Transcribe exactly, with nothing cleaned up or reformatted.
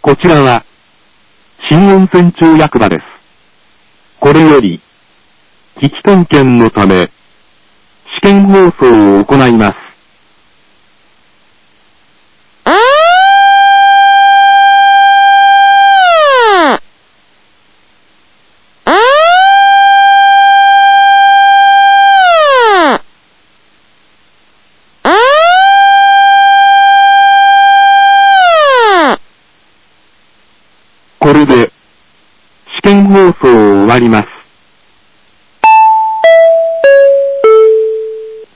こちらは、新温泉町役場です。これより、基地点検のため、試験放送を行います。これで、試験放送を終わります。